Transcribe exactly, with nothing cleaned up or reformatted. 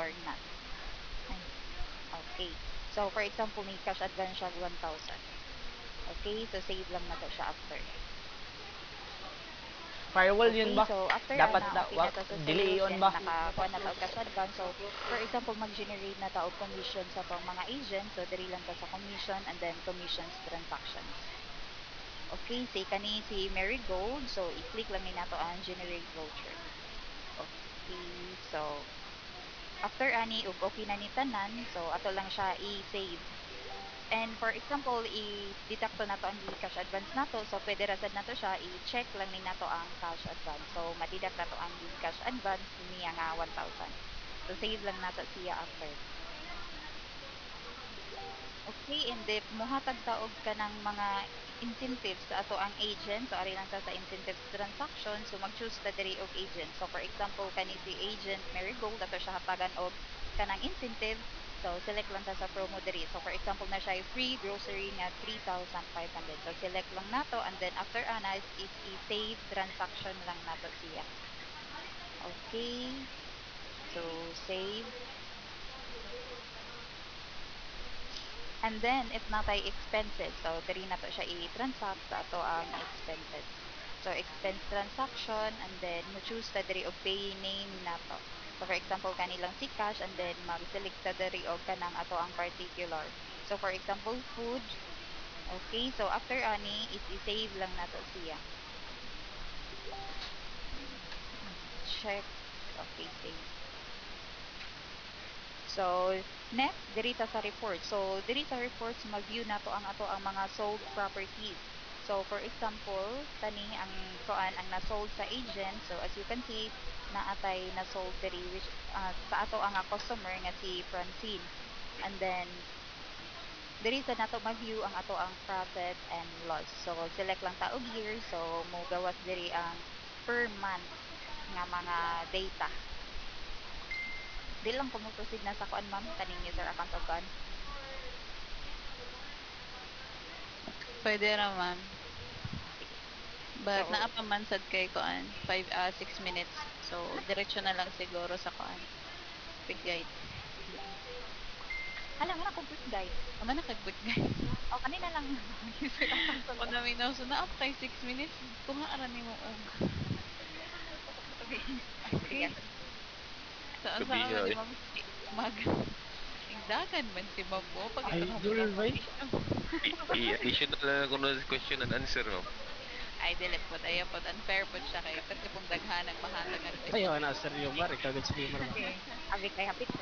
or not. Ay, okay. So, for example, may cash advance siya one thousand. Okay, so save lang na to siya after. Firewall yun Okay, ba? so after Dapat ana, na, okay wa, na ta sa delay sales on and ba? nakakuha na ta og cash advance. So, for example, mag-generate na ta og commission sa tong mga agents. So, diri lang ta sa commission and then commissions transactions. Okay, say kani si Marigold. So, i-click lang ni nato ang generate voucher. Okay, so after ani ug okay na ni tanan, so ato lang siya i-save. And for example, i-deduct na to ang cash advance nato. So pwede ra sad nato siya i-check lang ni nato ang cash advance. So madidak nato ang cash advance niya nga one thousand. So save lang nato siya after. Okay, and if mohatag ta og kanang mga incentives sa ato ang agent, so ari lang ta sa incentives transaction, so mag-choose ta diri og agent. So for example, kani si agent Marigold ato siya hatagan og kanang incentive. So select lang ta sa promo diri. So for example na siya free grocery nga three thousand five hundred. So select lang nato and then after ana is, is i-save transaction lang nato siya. Okay. So save. And then, if natay expenses, so diri na to siya i-transact sa ato ang expenses. So, expense transaction, and then, mo-choose ta diri og pay name nato. So, for example, kanilang si cash, and then, mag-select ta diri og kanang ato ang particular. So, for example, food. Okay, so after ani, is i-save lang nato siya. Check. Okay, save. So, next, diri ta sa report. So, diri sa reports, mag-view nato ang ato ang mga sold properties. So, for example, kani ang kuan ang na-sold sa agent. So, as you can see, naatay na-sold diri which uh, sa ato ang uh, customer nga si Francine. And then, diri sa nato mag-view ang ato ang profit and loss. So, select lang ta og year. So, mo gawas diri ang per month nga mga data. Di lang ko mo proceed na sa kuan ma'am kaning user account o kuan. Pwede naman. Sige. But naa So, pa man sad kay kuan five uh, six minutes. So diretso na lang siguro sa kuan. Quick guide. mm. Hala man akong quick guide. Ama na kag quick guide. O kanina lang user account pa O ko. naminaw so naa pa kay six minutes. Kuha ra nimo og. Okay. Sige. Okay. Saan saan man Kabiya ni eh. ma'am mag Igdagan man si ma'am mo pag ito Idol mo ba? issue. I-additional na lang ako ng question and answer, ma'am. Ay dili pod ayo pod unfair pod siya kay pati pong daghanang mahatag nga Ayaw question. na, seryo ba? Ikaw, streamer ba? Okay. Abi kay hapit